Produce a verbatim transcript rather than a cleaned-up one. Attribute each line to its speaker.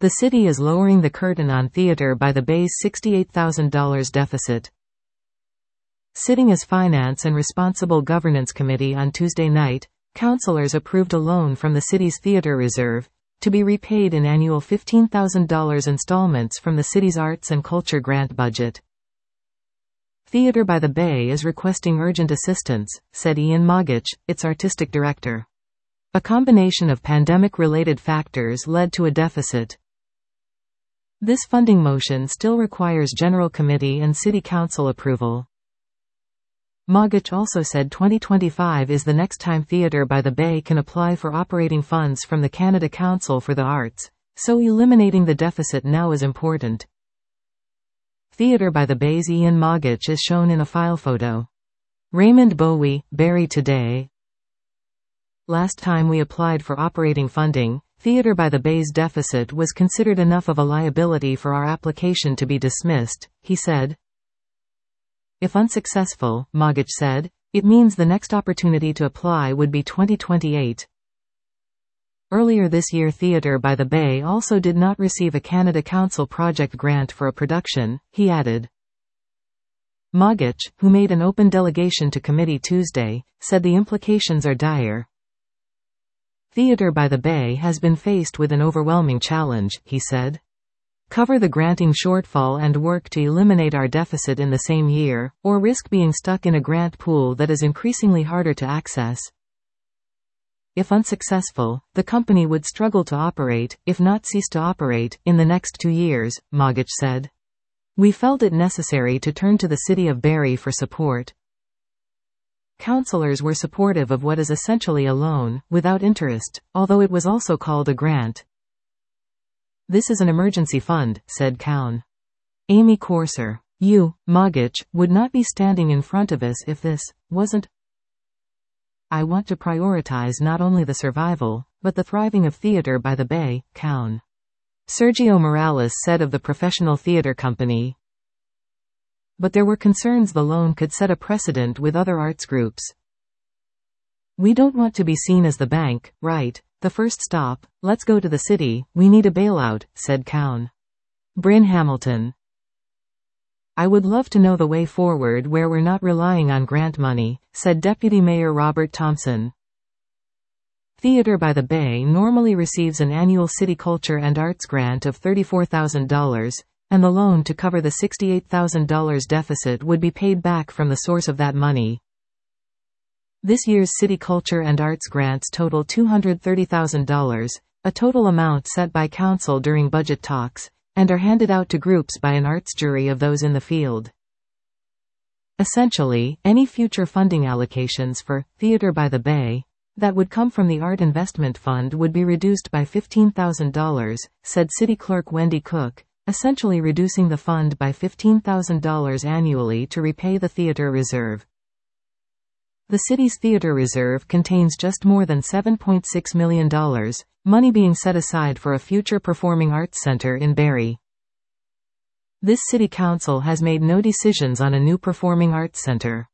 Speaker 1: The city is lowering the curtain on Theater by the Bay's sixty-eight thousand dollars deficit. Sitting as Finance and Responsible Governance Committee on Tuesday night, councilors approved a loan from the city's theater reserve, to be repaid in annual fifteen thousand dollars installments from the city's arts and culture grant budget. Theater by the Bay is requesting urgent assistance, said Ian Mogich, its artistic director. A combination of pandemic-related factors led to a deficit. This funding motion still requires General Committee and City Council approval. Mogich also said twenty twenty-five is the next time Theater by the Bay can apply for operating funds from the Canada Council for the Arts, so eliminating the deficit now is important. Theater by the Bay's Ian Mogich is shown in a file photo. Raymond Bowie, Barrie Today. Last time we applied for operating funding, Theater by the Bay's deficit was considered enough of a liability for our application to be dismissed, he said. If unsuccessful, Mogich said, it means the next opportunity to apply would be twenty twenty-eight. Earlier this year Theater by the Bay also did not receive a Canada Council project grant for a production, he added. Mogich, who made an open delegation to committee Tuesday, said the implications are dire. Theater by the Bay has been faced with an overwhelming challenge, he said. Cover the granting shortfall and work to eliminate our deficit in the same year, or risk being stuck in a grant pool that is increasingly harder to access. If unsuccessful, the company would struggle to operate, if not cease to operate, in the next two years, Mogich said. We felt it necessary to turn to the City of Barrie for support. Councillors were supportive of what is essentially a loan, without interest, although it was also called a grant. This is an emergency fund, said Cowan. Amy Corser. You, Mogich, would not be standing in front of us if this wasn't. I want to prioritize not only the survival, but the thriving of Theater by the Bay, Cowan. Sergio Morales said of the professional theater company. But there were concerns the loan could set a precedent with other arts groups. We don't want to be seen as the bank, right? The first stop, let's go to the city, we need a bailout, said Cowan. Bryn Hamilton. I would love to know the way forward where we're not relying on grant money, said Deputy Mayor Robert Thompson. Theater by the Bay normally receives an annual City Culture and Arts grant of thirty-four thousand dollars, and the loan to cover the sixty-eight thousand dollars deficit would be paid back from the source of that money. This year's City Culture and Arts grants total two hundred thirty thousand dollars, a total amount set by Council during budget talks, and are handed out to groups by an arts jury of those in the field. Essentially, any future funding allocations for Theater by the Bay that would come from the Art Investment Fund would be reduced by fifteen thousand dollars, said City Clerk Wendy Cook, essentially reducing the fund by fifteen thousand dollars annually to repay the theater reserve. The city's theater reserve contains just more than seven point six million dollars, money being set aside for a future performing arts center in Barrie. This city council has made no decisions on a new performing arts center.